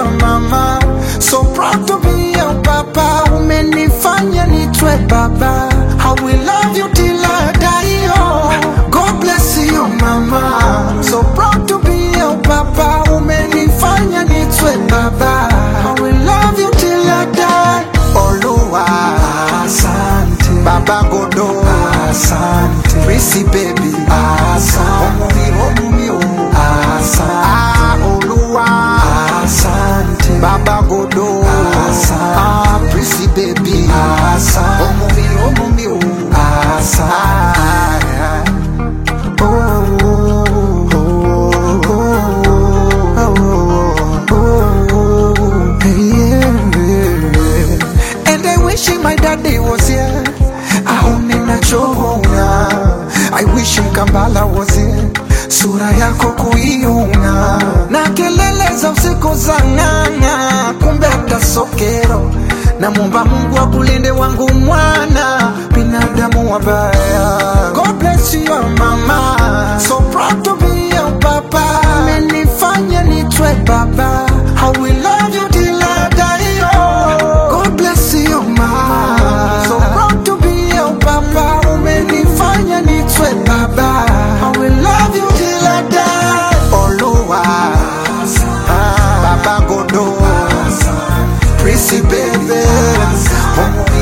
your mama. So proud to be your papa. Umenifanya nitwe baba. I will love you till I die, oh. God bless you, mama. So proud to be your papa. Umenifanya nitwe baba. I will love you till I die. Oluwa, asante. Baba Godo, asante. Prissy baby, asante. Omumi, asante. Oluwa, asante. Baba Godo, asante. Prissy baby, asante. Omumi, asante. My daddy was here. Aonena chohona. I wish Kambala was here. Sura yako kuiona. Na kelele za usiku za nganga. Kumbe atasokero. Na muomba Mungu akulinde wangu mwana. Binadamu wabaya. God bless you mama. So proud to be your papa. Umenifanya nitwe baba. I will love you till I die, oh. God bless you mama. So proud to be your papa. Umenifanya nitwe baba. I will love you till I die. Oluwa, Baba Godo, Prissy baby.